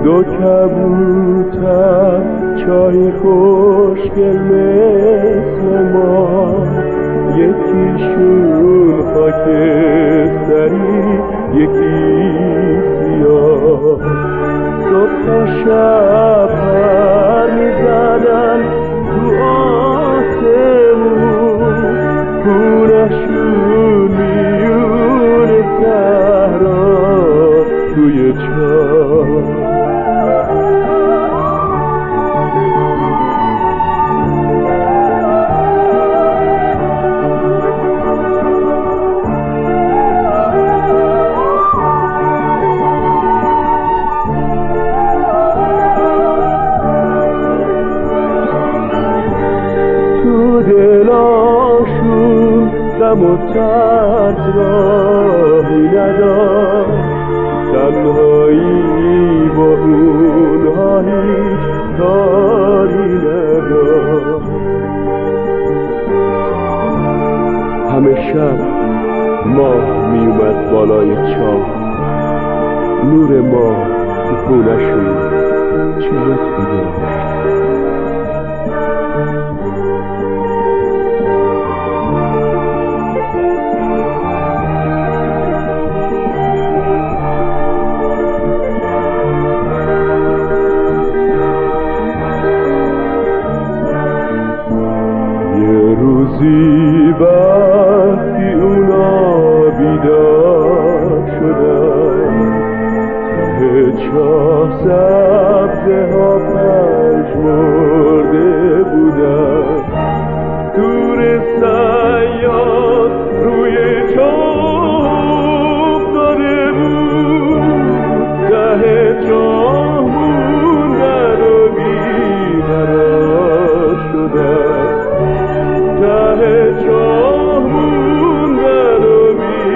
دو کبوتر چای خوشگل مثل ما، یکیشون خاکستری یکی سیاه، صبح و شب پر میزدن تو آسمون، خونشون میون صحرا توی چاه. دلاشون غم و ترس راهی نداشت، تنهایی با اونها هیچ کاری نداشت. همه شب ماه می اومد بالای چاه، نور ماه تو خونشون چه لطفی داشت. روزی وقتی اونا بیدار شدن، ته چاه سبزه ها پژمرده بودن، دور صیاد روی چاه افتاده بود، ته چاه موندن و بیقرار شدن، ته چاه موندن و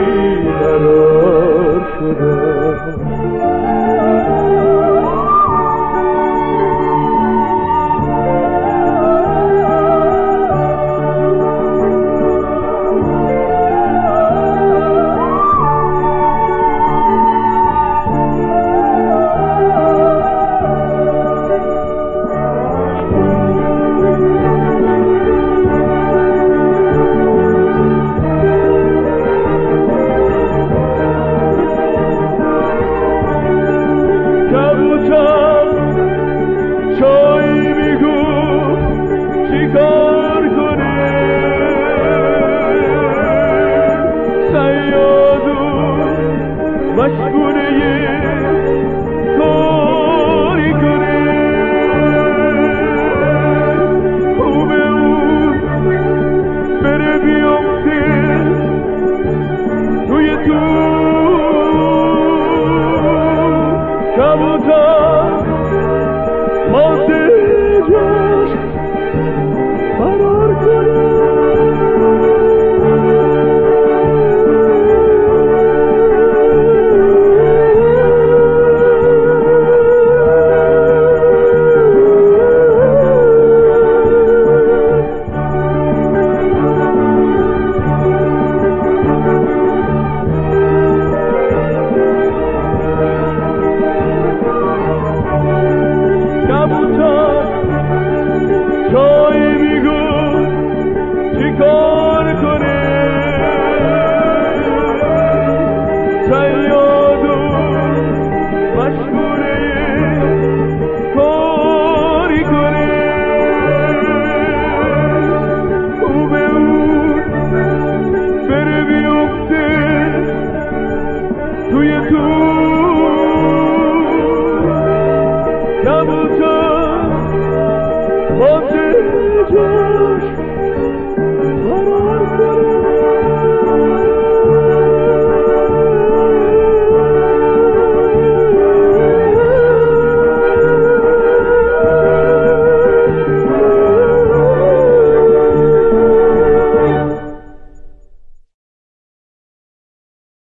بیقرار شدن. چای میگفت چیکار کنه، صیادون مشغوله کاری کنه، خوبه اون بره بیفته توی تو کبوتر مازجاش فرار کنه. چای میگفت چیکار کنه، صیادون مشغوله کاری کنه، خوبه اون بره بیفته توی تو کبوتر